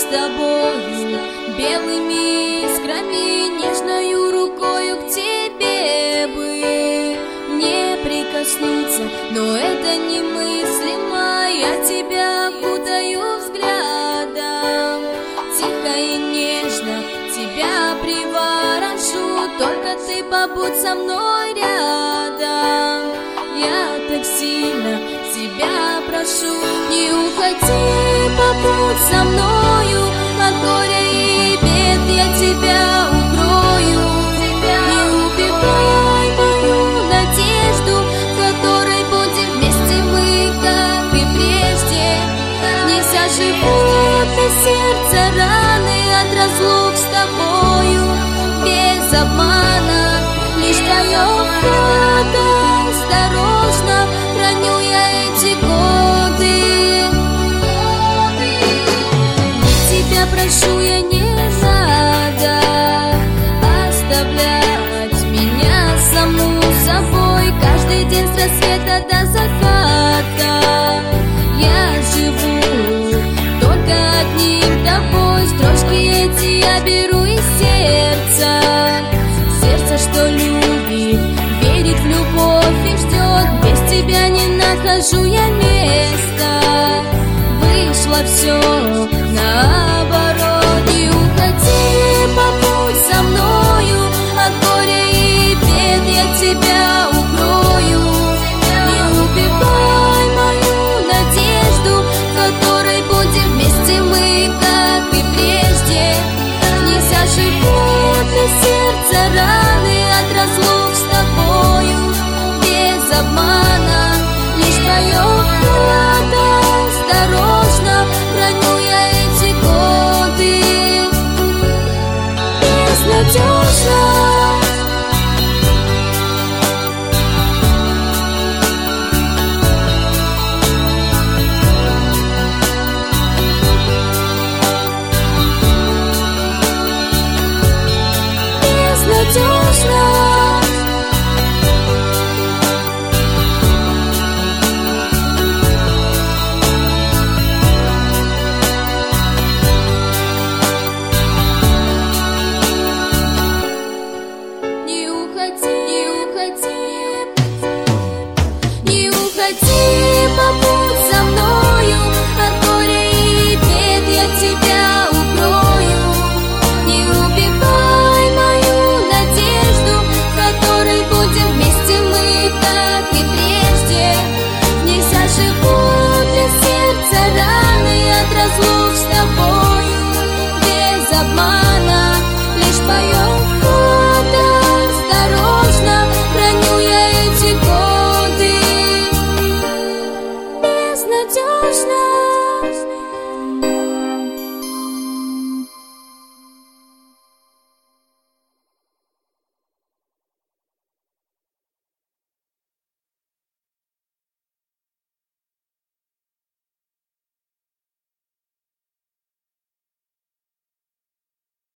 тобою, белыми искрами, нежною рукою к тебе бы не прикоснуться, но это немыслимо, я тебя окутаю взглядом, тихо и нежно тебя приворошу, только ты побудь со мной рядом. Я так сильно тебя прошу, не уходи, побудь со мною, от горя и бед я тебя укрою. Не убивай мою надежду, в которой будем вместе мы, как и прежде. Не заживут на сердце раны от разлук с тобою, без обмана, лишь твое фото. Осторожно храню я эти годы. Не тебя прошу я, не надо оставлять меня саму собой. Каждый день с рассвета до заката я живу только одним тобой. Строчки эти я беру из сердца, сердце, что любит, верит в любовь и ждет. Без тебя не нахожу